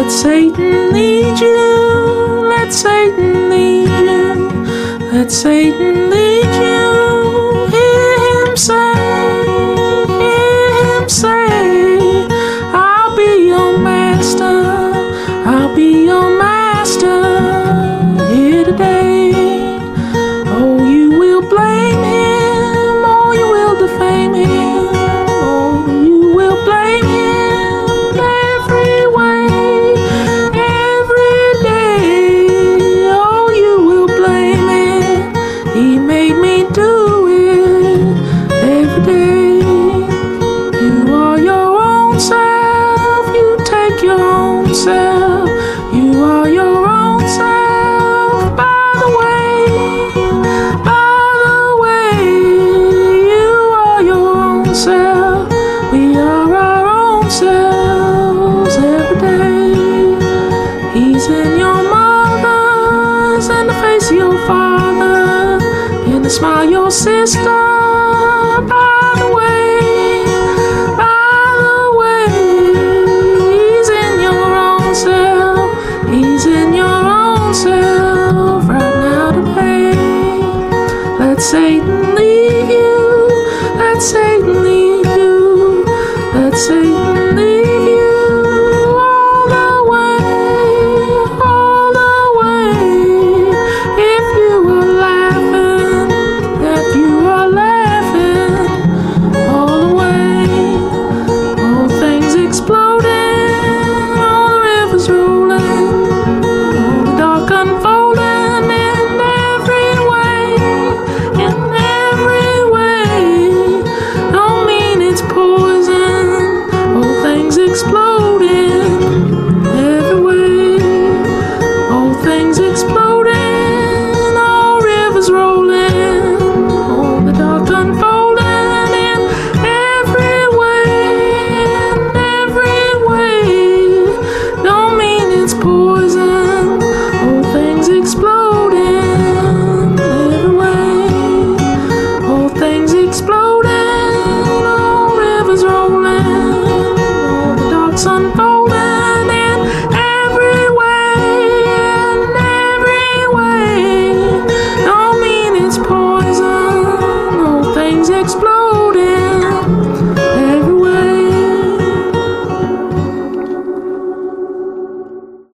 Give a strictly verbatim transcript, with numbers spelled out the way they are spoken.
Let Satan lead you, let Satan lead you, let Satan lead you. Hear him say, hear him say, I'll be your master, I'll be your master here today. Oh, you will blame him, oh, you will defame him, oh, you will blame him every way, every day. Oh, you will blame him, he made me do it every day. You are your own self, you take your own self, you are your own self. By the way, by the way, you are your own self, we are our own selves every day. He's in your mother, he's in the face of your father, in the smile of your sister. By the way, by the way, he's in your own self, he's in your own self right now today. Let Satan lead you, let Satan lead you, let Satan